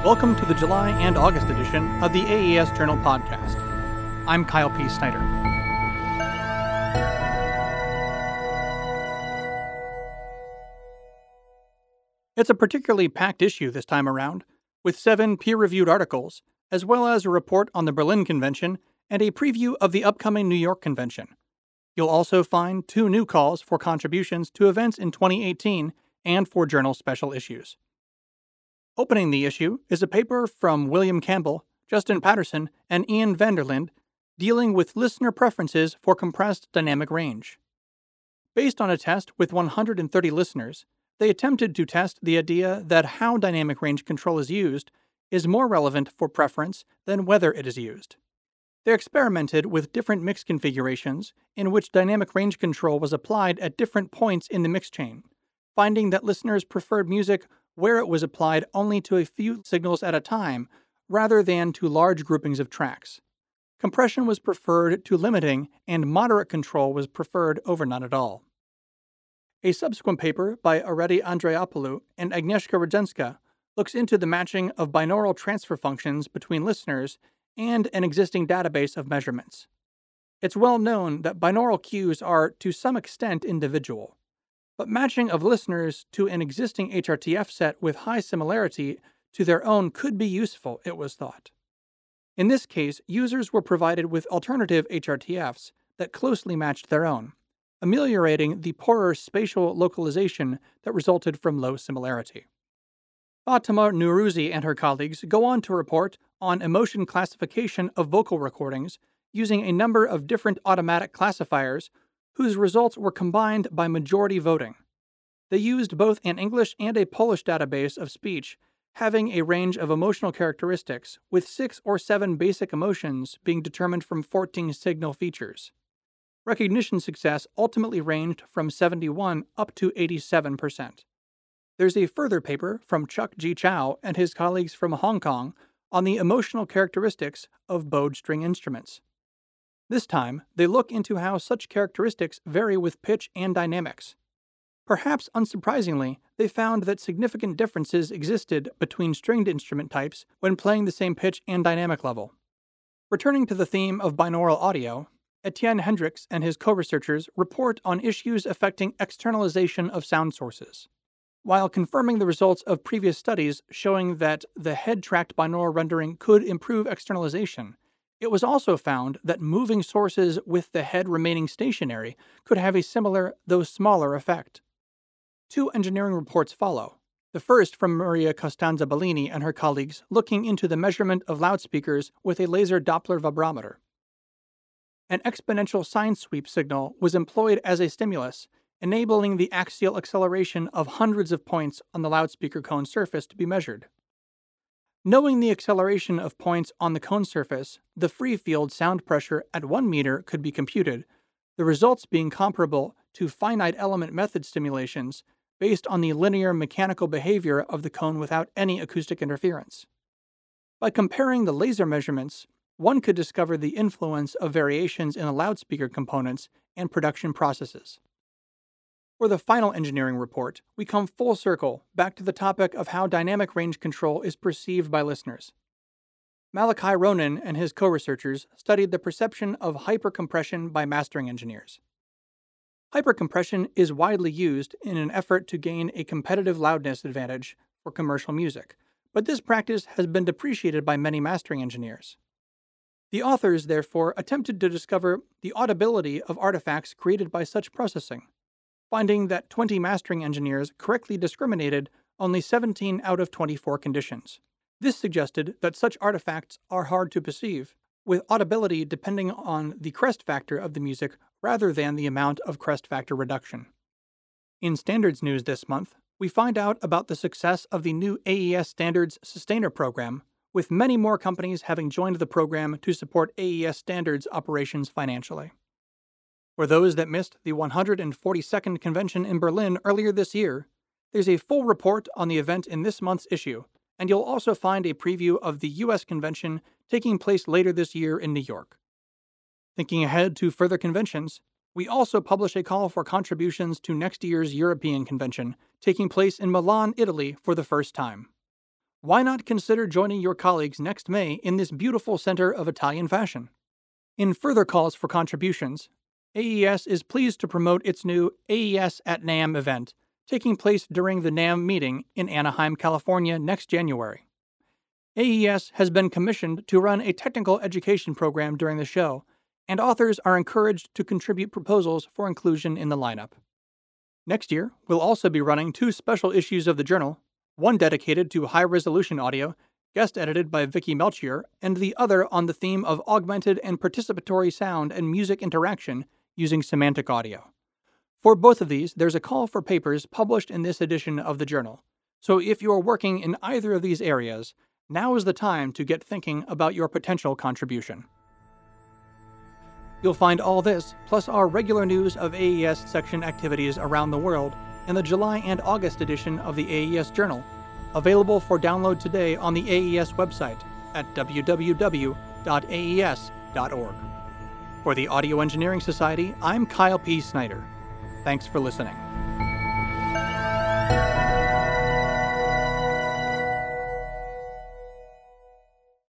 Welcome to the July and August edition of the AES Journal podcast. I'm Kyle P. Snyder. It's a particularly packed issue this time around, with 7 peer-reviewed articles, as well as a report on the Berlin Convention and a preview of the upcoming New York Convention. You'll also find 2 new calls for contributions to events in 2018 and for journal special issues. Opening the issue is a paper from William Campbell, Justin Patterson, and Ian Vanderlind dealing with listener preferences for compressed dynamic range. Based on a test with 130 listeners, they attempted to test the idea that how dynamic range control is used is more relevant for preference than whether it is used. They experimented with different mix configurations in which dynamic range control was applied at different points in the mix chain, finding that listeners preferred music where it was applied only to a few signals at a time rather than to large groupings of tracks. Compression was preferred to limiting, and moderate control was preferred over none at all. A subsequent paper by Areti Andreapoulou and Agnieszka Rudzenska looks into the matching of binaural transfer functions between listeners and an existing database of measurements. It's well known that binaural cues are, to some extent, individual, but matching of listeners to an existing HRTF set with high similarity to their own could be useful, it was thought. In this case, users were provided with alternative HRTFs that closely matched their own, ameliorating the poorer spatial localization that resulted from low similarity. Fatima Nourouzi and her colleagues go on to report on emotion classification of vocal recordings using a number of different automatic classifiers whose results were combined by majority voting. They used both an English and a Polish database of speech having a range of emotional characteristics, with 6 or 7 basic emotions being determined from 14 signal features. Recognition success ultimately ranged from 71 up to 87%. There's a further paper from Chuck G. Chow and his colleagues from Hong Kong on the emotional characteristics of bowed string instruments. This time, they look into how such characteristics vary with pitch and dynamics. Perhaps unsurprisingly, they found that significant differences existed between stringed instrument types when playing the same pitch and dynamic level. Returning to the theme of binaural audio, Etienne Hendricks and his co-researchers report on issues affecting externalization of sound sources. While confirming the results of previous studies showing that the head-tracked binaural rendering could improve externalization, it was also found that moving sources with the head remaining stationary could have a similar, though smaller, effect. 2 engineering reports follow, the first from Maria Costanza Bellini and her colleagues looking into the measurement of loudspeakers with a laser Doppler vibrometer. An exponential sine sweep signal was employed as a stimulus, enabling the axial acceleration of hundreds of points on the loudspeaker cone surface to be measured. Knowing the acceleration of points on the cone surface, the free field sound pressure at 1 meter could be computed, the results being comparable to finite element method stimulations based on the linear mechanical behavior of the cone without any acoustic interference. By comparing the laser measurements, one could discover the influence of variations in the loudspeaker components and production processes. For the final engineering report, we come full circle back to the topic of how dynamic range control is perceived by listeners. Malachi Ronan and his co-researchers studied the perception of hypercompression by mastering engineers. Hypercompression is widely used in an effort to gain a competitive loudness advantage for commercial music, but this practice has been depreciated by many mastering engineers. The authors, therefore, attempted to discover the audibility of artifacts created by such processing, finding that 20 mastering engineers correctly discriminated only 17 out of 24 conditions. This suggested that such artifacts are hard to perceive, with audibility depending on the crest factor of the music rather than the amount of crest factor reduction. In Standards News this month, we find out about the success of the new AES Standards Sustainer program, with many more companies having joined the program to support AES Standards operations financially. For those that missed the 142nd convention in Berlin earlier this year, there's a full report on the event in this month's issue, and you'll also find a preview of the U.S. convention taking place later this year in New York. Thinking ahead to further conventions, we also publish a call for contributions to next year's European convention, taking place in Milan, Italy for the first time. Why not consider joining your colleagues next May in this beautiful center of Italian fashion? In further calls for contributions, AES is pleased to promote its new AES at NAMM event, taking place during the NAMM meeting in Anaheim, California next January. AES has been commissioned to run a technical education program during the show, and authors are encouraged to contribute proposals for inclusion in the lineup. Next year, we'll also be running 2 special issues of the journal, one dedicated to high-resolution audio, guest-edited by Vicky Melchior, and the other on the theme of augmented and participatory sound and music interaction using semantic audio. For both of these, there's a call for papers published in this edition of the journal, so if you are working in either of these areas, now is the time to get thinking about your potential contribution. You'll find all this, plus our regular news of AES section activities around the world, in the July and August edition of the AES Journal, available for download today on the AES website at www.aes.org. For the Audio Engineering Society, I'm Kyle P. Snyder. Thanks for listening.